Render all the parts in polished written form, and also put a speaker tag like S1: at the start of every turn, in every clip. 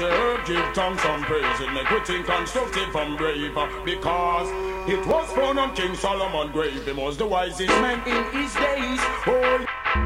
S1: herb, give thanks and praise it. Make we think constructive and brave, because it was found on King Solomon grave. He was the wisest man in his days. Oh,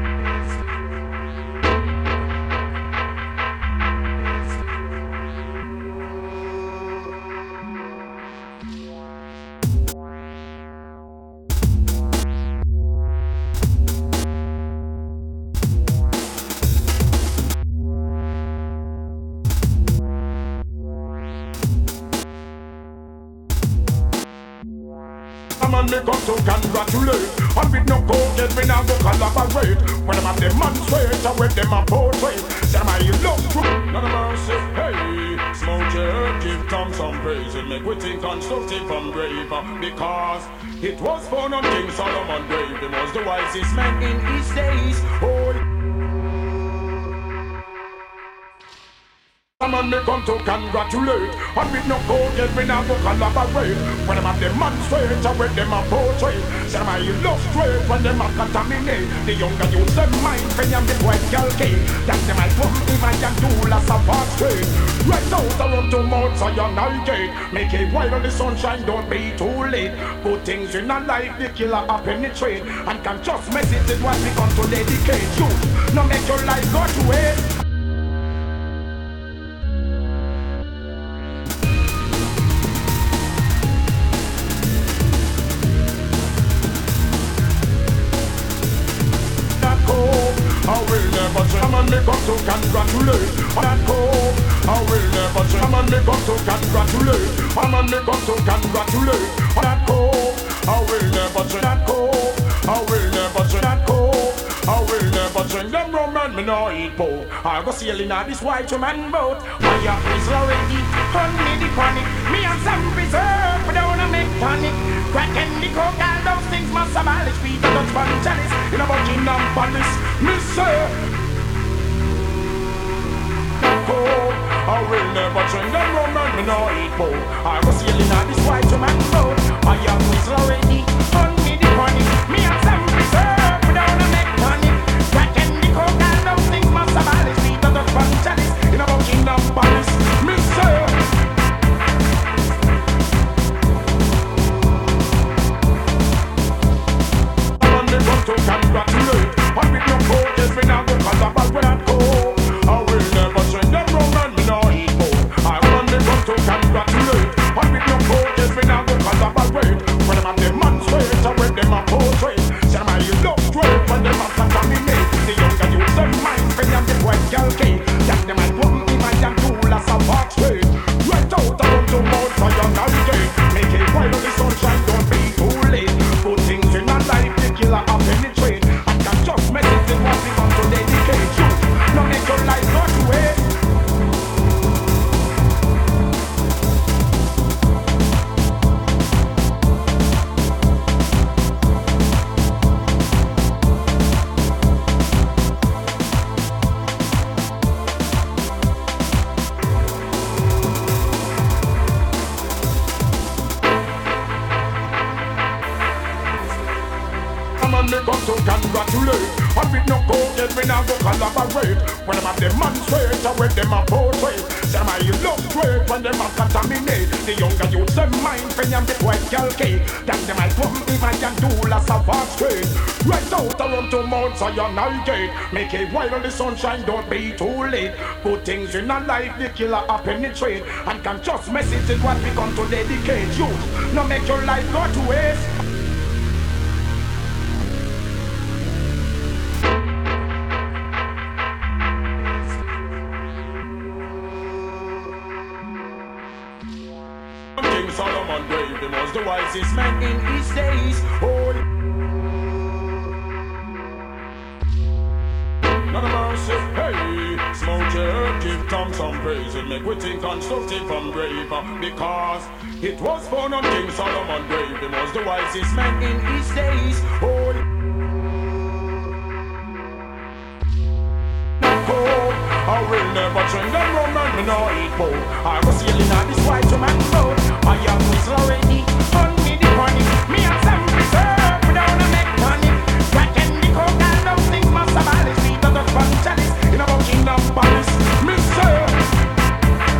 S1: man, me come to congratulate. And with no coaches, we now go collaborate. When them have demonstrate, and when them a portray, say my illustrate. None of mercy, hey, smoke your give thanks and praise it. Make we think constructive and brave, because it was found on King Solomon grave. He was the wisest man in his days. Oh, man, me come to congratulate. And with no coaches, we now go collaborate. When them have demonstrate, and when them a portray, say my illustrate. When them a contaminate, the younger youth them mind when them the white girl came. That them I come imagine do lots of fast straight. Right out around to Mount Zion I gate. Make it while on the sunshine, don't be too late. Good things in a life, the killer a penetrate. And can just message is what we come to dedicate. You, no make your life go to waste. I will never change. I'm on me come to congratulate. That code, I will never change. I'm on me come to congratulate. I'm on me come to congratulate. That code, I will never change. That code, I will never change. That code, I will never change. Them Roman me no eat pork. I go sailing on this white man boat. Fire is already on me the panic. Me and some preserve without a mechanic. Crack and the coke, all those things must abolish. People don't fun chalice in a Buckingham Palace. Me say, I will never change. Them Roman me no eat pork. I go sailing on this white man boat. Fire is already on me the panic. Me and some preserve without a mechanic. Crack and the coke, all those things must abolish. People don't fun chalice in a Buckingham Palace. Me say. To congratulate, and with no coaches, we now go collaborate with that code. I will never change. Them Roman me no eat pork. I want me come to congratulate, and with no coaches, we now go collaborate. When them a demonstrate, and when them a portray, say my illustrate, when them a contaminate. The younger youth them mind, when them the white girl came. That them I wouldn't imagine do lots of walk straight. Right out around to Mount Zion navigate. Make it while on the sunshine, don't be too late. Good things in a life, the killer a penetrate. And can just message is what we come to dedicate. You, no make your life go to waste. Me come to congratulate, and with no coaches we now go collaborate. When them a demonstrate, and when them a portray, say my illustrate, when them a contaminate. The younger youth them mind, when them the white girl cake. That them I come imagine do lots of fast straight. Right out around to Mount Zion I gate. Make it while on the sunshine, don't be too late. Good things in a life, the killer a penetrate. And can just message is what we come to dedicate. You, no make your life go to waste. King Solomon grave, he was the wisest man in his days. Oh, none of mercy, hey, smoke your give thanks and praise it. Make we think constructive and brave, because it was found on King Solomon grave. He was the wisest man in his days. Oh, I will never change. Them Roman me no eat pork. I go sailing on this white man boat. I am is already on me the panic. Me and some preserve without a mechanic. Crack and the coke, all those things must abolish. People don't fun chalice in a Buckingham Palace. Me say.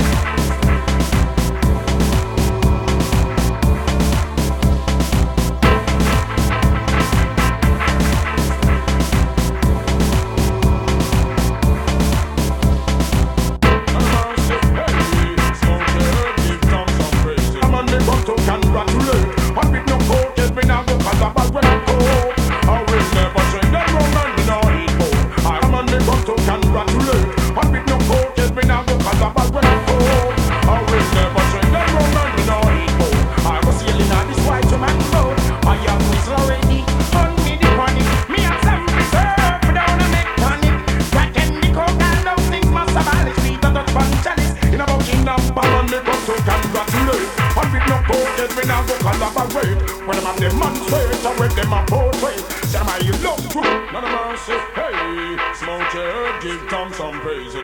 S1: yes, me now go collaborate. When them have demonstrate, or when them a portray. Say, my you love truth, none of mercy. Hey, smoke your herb, give Tom some praise.